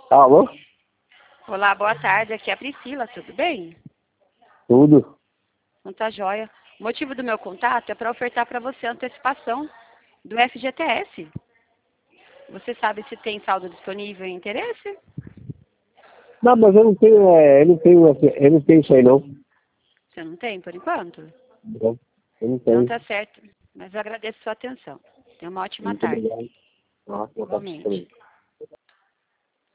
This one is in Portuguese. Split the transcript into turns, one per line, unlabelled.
Alô?
Olá, boa tarde. Aqui é a Priscila, tudo bem?
Tudo?
Não tá joia. O motivo do meu contato é para ofertar para você a antecipação do FGTS. Você sabe se tem saldo disponível e interesse?
Não, mas eu não tenho isso aí não.
Você não tem, por enquanto?
Não, eu não
Não
tenho.
tá certo. Mas eu agradeço a sua atenção. Tenha uma ótima
Muito
tarde.
obrigado. Nossa, boa tarde
Igualmente.
também.